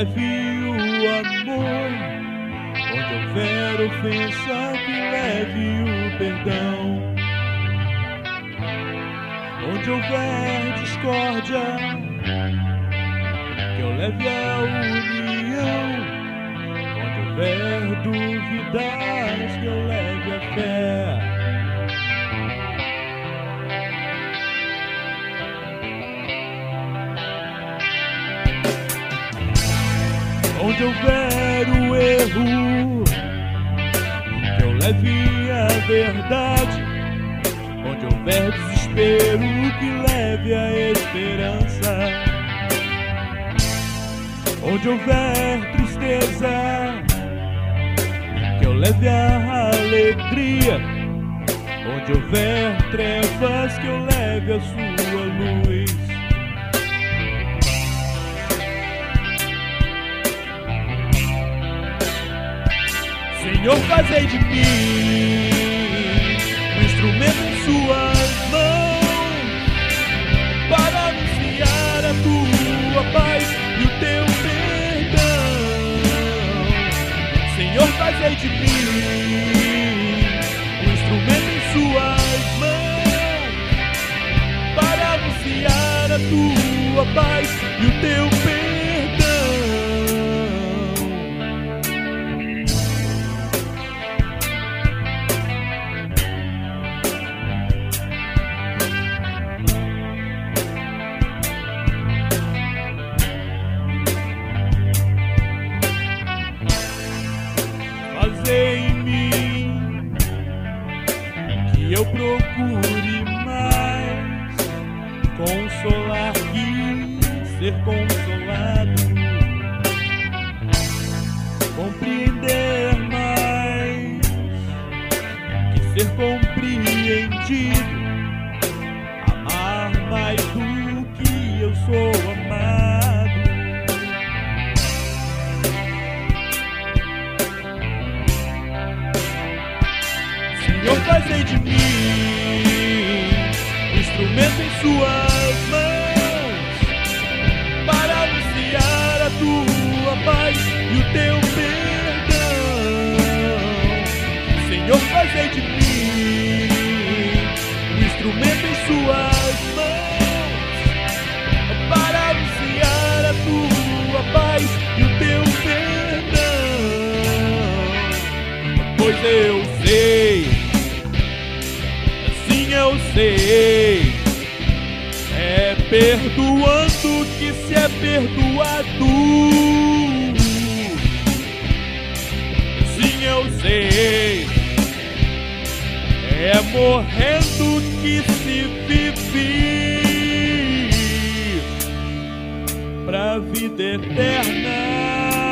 leve o amor, onde houver ofensa, que leve o perdão. Onde houver discórdia, que eu leve a união. Onde houver dúvidas, que eu leve a fé. Onde houver o erro, que eu leve a verdade. Onde houver desespero, que leve a esperança. Onde houver tristeza, que eu leve a alegria. Onde houver trevas, que eu leve a sua luz. Senhor, fazei de mim um instrumento em suas mãos, para anunciar a tua paz e o teu perdão. Senhor, fazei de mim um instrumento em suas mãos, para anunciar a tua paz e o teu perdão. Fazei em mim que eu procure mais consolar que ser consolado, compreender mais que ser compreendido, amar mais do que eu sou amado. Senhor, fazei de mim um instrumento em suas mãos, para anunciar a tua paz e o teu perdão. Senhor, fazei de mim um instrumento em suas mãos, para anunciar a tua paz e o teu perdão. Pois eu sei, eu sei, é perdoando que se é perdoado. Sim, eu sei, é morrendo que se vive pra vida eterna.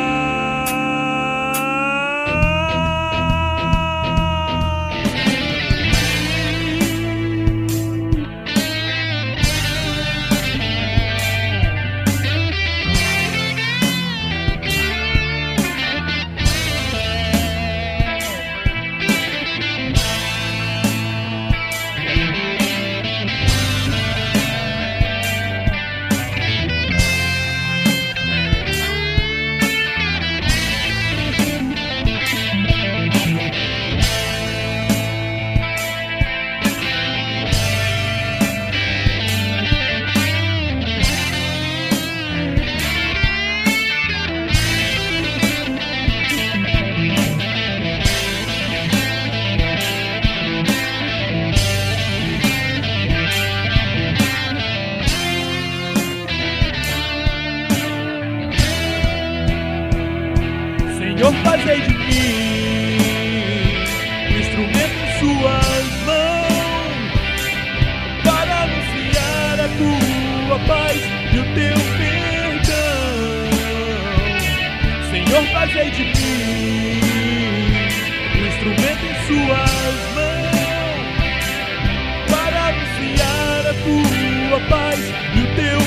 Senhor, fazei de mim um instrumento em suas mãos, para anunciar a tua paz e o teu perdão. Senhor, fazei de mim um instrumento em suas mãos, para anunciar a tua paz e o teu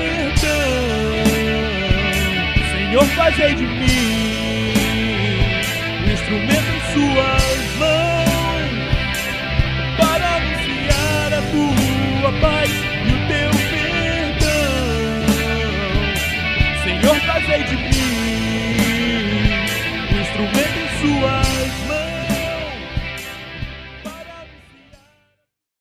perdão. Senhor, fazei de mim instrumento em suas mãos.